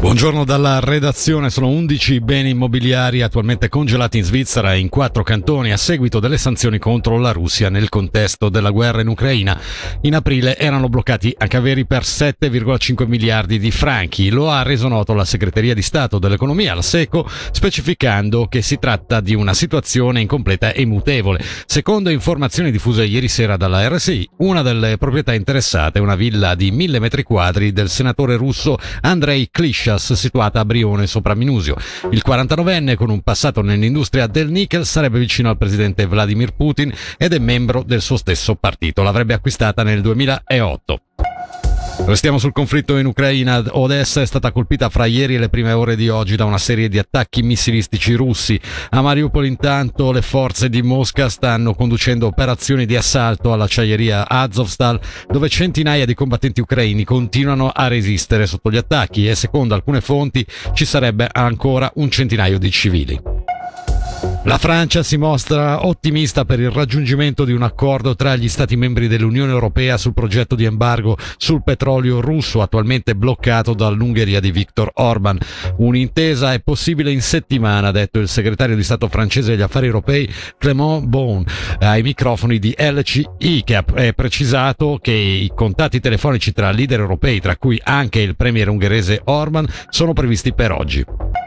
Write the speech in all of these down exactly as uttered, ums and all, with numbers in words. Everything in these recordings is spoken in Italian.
Buongiorno dalla redazione. Sono undici i beni immobiliari attualmente congelati in Svizzera e in quattro cantoni a seguito delle sanzioni contro la Russia nel contesto della guerra in Ucraina. In aprile erano bloccati a Caveri per sette virgola cinque miliardi di franchi. Lo ha reso noto la Segreteria di Stato dell'Economia, la SECO, specificando che si tratta di una situazione incompleta e mutevole. Secondo informazioni diffuse ieri sera dalla R S I, una delle proprietà interessate è una villa di mille metri quadri del senatore russo Andrei Klishas, situata a Brione sopra Minusio. Il quarantanovenne, con un passato nell'industria del nickel, sarebbe vicino al presidente Vladimir Putin ed è membro del suo stesso partito. L'avrebbe acquistata nel duemilaotto. Restiamo sul conflitto in Ucraina. Odessa è stata colpita fra ieri e le prime ore di oggi da una serie di attacchi missilistici russi. A Mariupol intanto le forze di Mosca stanno conducendo operazioni di assalto all'acciaieria Azovstal, dove centinaia di combattenti ucraini continuano a resistere sotto gli attacchi e secondo alcune fonti ci sarebbe ancora un centinaio di civili. La Francia si mostra ottimista per il raggiungimento di un accordo tra gli Stati membri dell'Unione Europea sul progetto di embargo sul petrolio russo attualmente bloccato dall'Ungheria di Viktor Orban. Un'intesa è possibile in settimana, ha detto il segretario di Stato francese agli affari europei Clément Beaune ai microfoni di L C I, che ha precisato che i contatti telefonici tra leader europei, tra cui anche il premier ungherese Orban, sono previsti per oggi.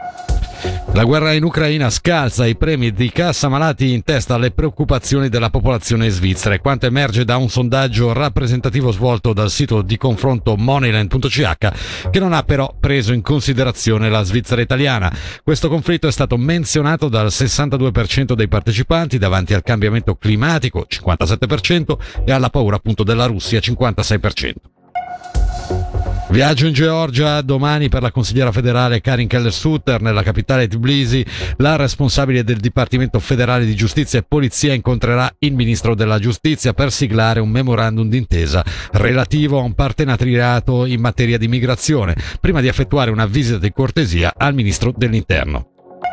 La guerra in Ucraina scalza i premi di cassa malati in testa alle preoccupazioni della popolazione svizzera, e quanto emerge da un sondaggio rappresentativo svolto dal sito di confronto Moneyland punto c h, che non ha però preso in considerazione la Svizzera italiana. Questo conflitto è stato menzionato dal sessantadue per cento dei partecipanti davanti al cambiamento climatico, cinquantasette per cento, e alla paura appunto della Russia, cinquantasei per cento. Viaggio in Georgia domani per la consigliera federale Karin Keller-Sutter nella capitale Tbilisi. La responsabile del Dipartimento federale di giustizia e polizia incontrerà il ministro della giustizia per siglare un memorandum d'intesa relativo a un partenariato in materia di migrazione, prima di effettuare una visita di cortesia al ministro dell'interno.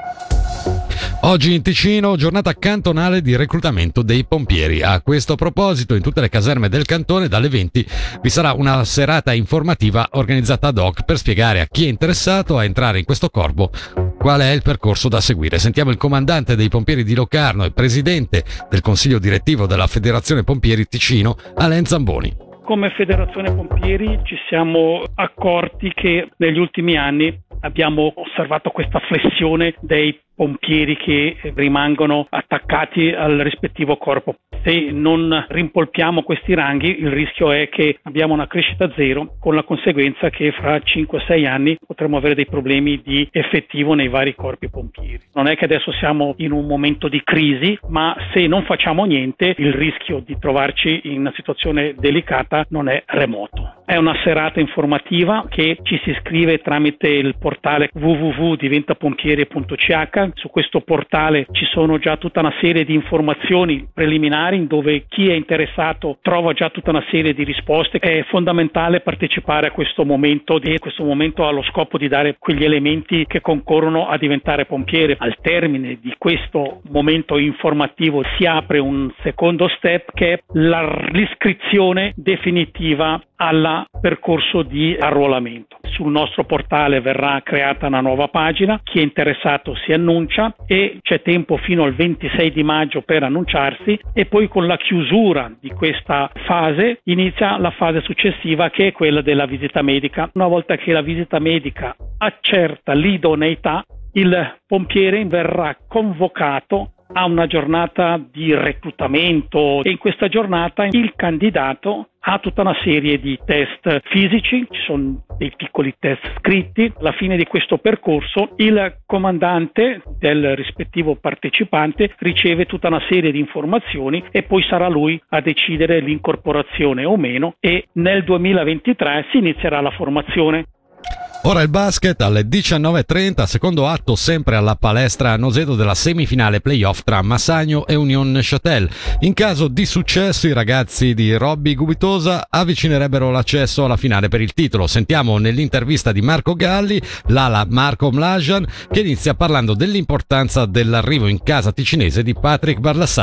Oggi in Ticino, giornata cantonale di reclutamento dei pompieri. A questo proposito, in tutte le caserme del cantone, dalle venti vi sarà una serata informativa organizzata ad hoc per spiegare a chi è interessato a entrare in questo corpo qual è il percorso da seguire. Sentiamo il comandante dei pompieri di Locarno e presidente del consiglio direttivo della Federazione Pompieri Ticino, Alain Zamboni. Come Federazione Pompieri ci siamo accorti che negli ultimi anni abbiamo osservato questa flessione dei pompieri che rimangono attaccati al rispettivo corpo. Se non rimpolpiamo questi ranghi, il rischio è che abbiamo una crescita zero, con la conseguenza che fra cinque sei anni potremo avere dei problemi di effettivo nei vari corpi pompieri. Non è che adesso siamo in un momento di crisi, ma se non facciamo niente, il rischio di trovarci in una situazione delicata non è remoto. È una serata informativa che ci si iscrive tramite il portale w w w punto diventapompiere punto c h. Su questo portale ci sono già tutta una serie di informazioni preliminari dove chi è interessato trova già tutta una serie di risposte. È fondamentale partecipare a questo momento e questo momento ha lo scopo di dare quegli elementi che concorrono a diventare pompiere. Al termine di questo momento informativo si apre un secondo step che è la, l'iscrizione definitiva al percorso di arruolamento. Sul nostro portale verrà creata una nuova pagina, chi è interessato si annuncia e c'è tempo fino al ventisei di maggio per annunciarsi, e poi con la chiusura di questa fase inizia la fase successiva, che è quella della visita medica. Una volta che la visita medica accerta l'idoneità, il pompiere verrà convocato a una giornata di reclutamento, e in questa giornata il candidato ha tutta una serie di test fisici, ci sono dei piccoli test scritti. Alla fine di questo percorso il comandante del rispettivo partecipante riceve tutta una serie di informazioni e poi sarà lui a decidere l'incorporazione o meno, e nel duemilaventitré si inizierà la formazione. Ora il basket alle diciannove e trenta, secondo atto sempre alla palestra a Noseto della semifinale playoff tra Massagno e Union Neuchâtel. In caso di successo i ragazzi di Robby Gubitosa avvicinerebbero l'accesso alla finale per il titolo. Sentiamo nell'intervista di Marco Galli l'ala Marco Mlajan, che inizia parlando dell'importanza dell'arrivo in casa ticinese di Patrick Barlassarre.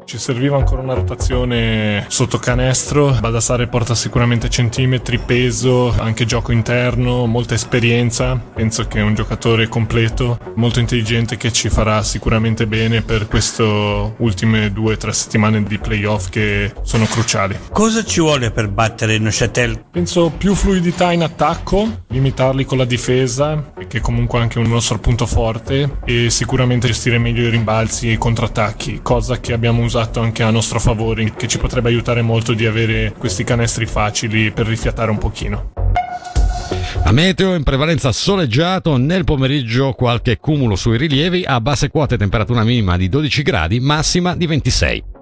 Ci serviva ancora una rotazione sotto canestro. Baldassarre porta sicuramente centimetri, peso, anche gioco interno, molta esperienza. Penso che è un giocatore completo, molto intelligente, che ci farà sicuramente bene per queste ultime due o tre settimane di playoff che sono cruciali. Cosa ci vuole per battere Neuchâtel? Penso più fluidità in attacco, limitarli con la difesa, che è comunque anche un nostro punto forte, e sicuramente gestire meglio i rimbalzi e i contrattacchi, cosa che abbiamo usato anche a nostro favore, che ci potrebbe aiutare molto di avere questi canestri facili per rifiatare un pochino. A meteo in prevalenza soleggiato, nel pomeriggio qualche cumulo sui rilievi, a basse quote temperatura minima di dodici gradi, massima di ventisei.